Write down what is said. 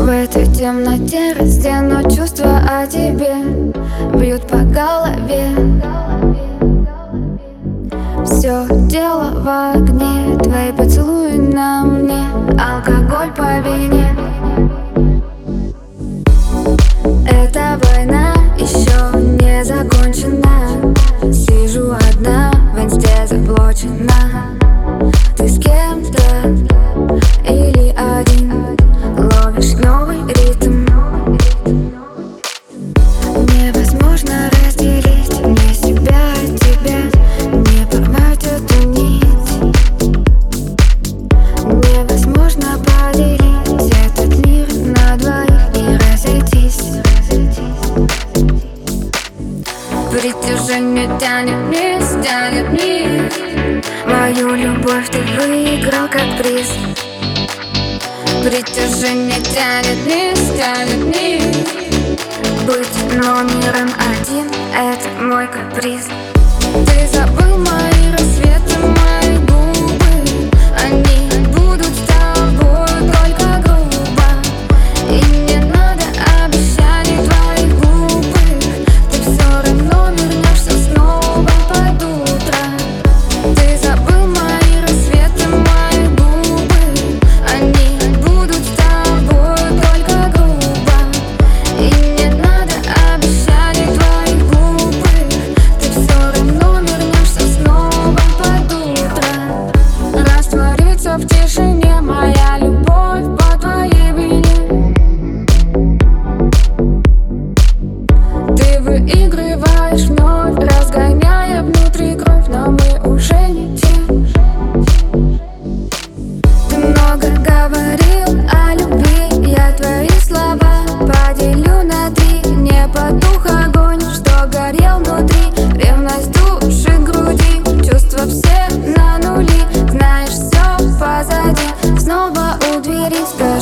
В этой темноте раздено чувства о тебе, бьют по голове. Все дело в огне, твои поцелуи на мне, алкоголь по вине. Эта война еще не закончена. Сижу одна, в инсте заблочена. Ты с кем-то или один, ловишь новый ритм. Невозможно разделить мне себя от тебя, не порвать эту нить. Невозможно поделить этот мир на двоих и разойтись. Притяжение тянет вниз, тянет вниз. Мою любовь ты выиграл как приз. Притяжение тянет вниз, тянет вниз. Быть номером один — это мой каприз. Ты забыл мои рассветы, мои губы. Они будут с тобой только грубо. И не надо обещаний твоих глупых. Ты все равно вернешься снова под утро. Ты забыл мои рассветы, мои губы. Они будут с тобой только грубо. И не надо обещаний твоих глупых. Ты все равно вернешься снова под утро. Растворится в тишине моя любовь по твоей вине. Ты выигрываешь вновь, разгоняя внутри кровь, но мы уже не те. Ты много говорил о любви, я твои слова поделю на три. Не потух огонь, что горел внутри. Ревность души груди, чувства все на нули. Знаешь, все позади, снова у двери.